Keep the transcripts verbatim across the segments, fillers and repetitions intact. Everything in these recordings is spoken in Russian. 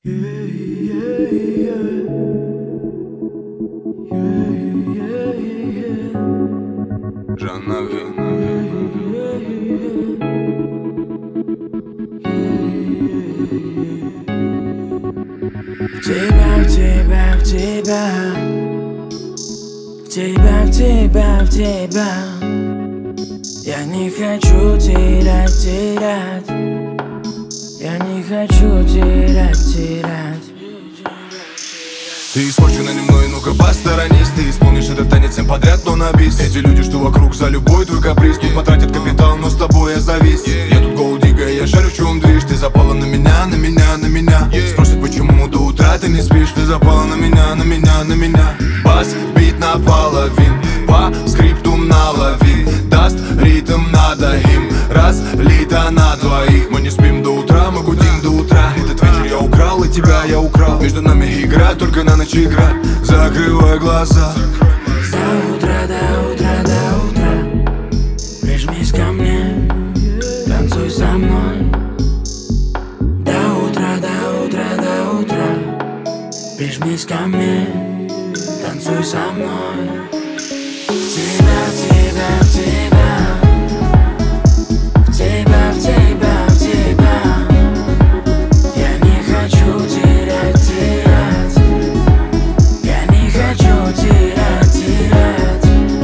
Жаннави. В тебя, в тебя, в тебя, в тебя, в тебя, в тебя. Я не хочу терять, терять. Я не хочу терять, терять. Ты испорчена немного, ну-ка посторонись. Ты исполнишь этот танец всем подряд, но на бис. Эти люди, что вокруг, за любой твой каприз. Тут потратят капитал, но с тобой я завис. Я тут голдига, я шарю, в чем движ. Ты запала на меня, на меня, на меня. Спросят, почему до утра ты не спишь. Ты запала на меня, на меня, на меня. Бас, бит наполовин, по скрипту налови. Даст ритм, надо им разлито на двоих. Мы не спим до утра, мы гудим до утра. Этот вечер я украл, и тебя я украл. Между нами игра, только на ночь игра. Закрывай глаза. До утра, до утра, до утра. Прижмись ко мне, танцуй со мной. До утра, до утра, до утра. Прижмись ко мне, танцуй со мной. В тебя, в тебя, в тебя. В тебя, в тебя, в тебя. Я не хочу терять, терять. Я не хочу терять, терять.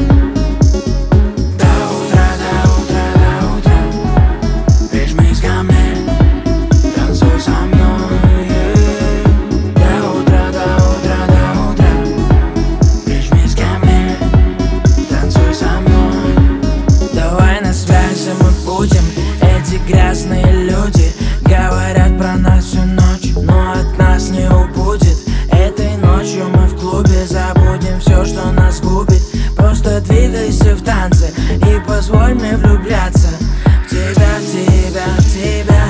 До утра, до утра, до утра. Прижмись ко мне, танцуй со мной. До утра, до утра, до утра. Прижмись ко мне, танцуй со мной. Давай на связи мы будем. Эти грязные люди говорят про нас всю ночь, но от нас не убудет. Этой ночью мы в клубе забудем все, что нас губит. Просто двигайся в танце и позволь мне влюбляться в тебя, в тебя, в тебя.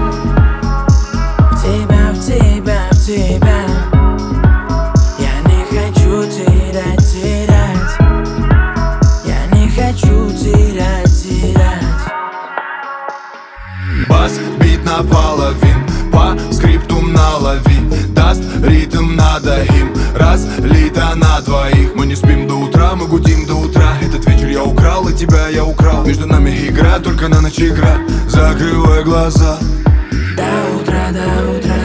В тебя, в тебя, в тебя. Я не хочу терять, терять. Я не хочу терять, терять. Бас, бит наполовин, по скрипту налови. Даст ритм, надо им разлито на двоих. Мы не спим до утра, мы гудим до утра. Этот вечер я украл, и тебя я украл. Между нами игра, только на ночь игра. Закрывай глаза. До утра, до утра,